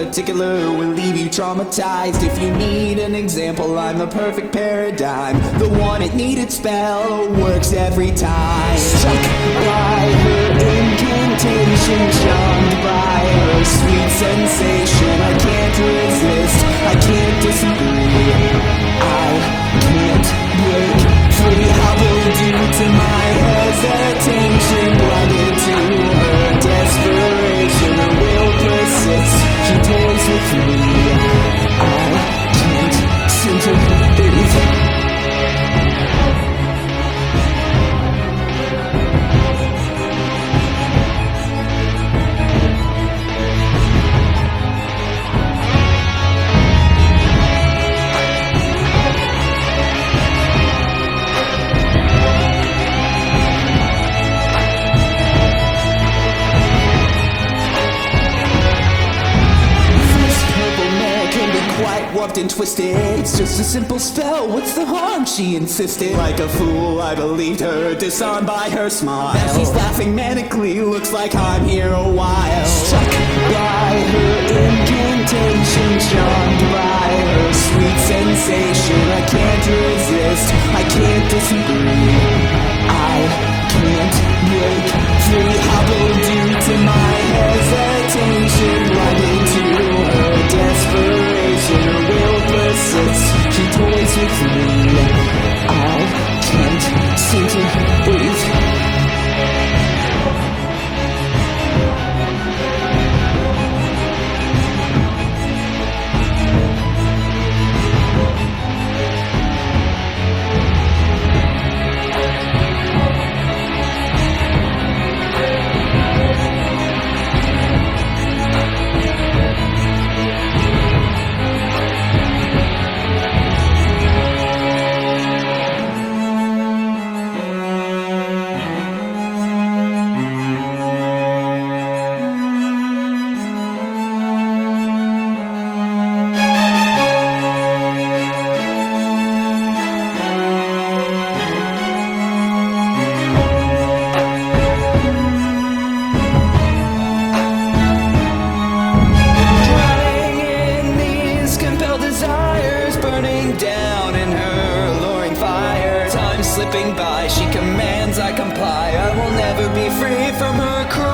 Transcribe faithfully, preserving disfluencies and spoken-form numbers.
particular will leave you traumatized. If you need an example, I'm the perfect paradigm. The one it needed spell works every time. Struck by her incantation, charmed by her sweet sensation. I can't resist, I can't disagree, I can't break free. Hobbled due to my hesitation, blinded to her desperation. Her will persists, she toys with me, I can't seem to breathe. Warped and twisted, it's just a simple spell, what's the harm, she insisted. Like a fool, I believed her, disarmed by her smile. Now she's laughing manically, looks like I'm here a while. Struck by her incantation, charmed by her sweet sensation. I can't resist, I can't disagree, I can't break free. Hobbled due to my hesitation, blinded to her desperation. Her will persists, she toys with me, I can't seem to breathe. Slipping by, she commands, I comply. I will never be free from her cruelty.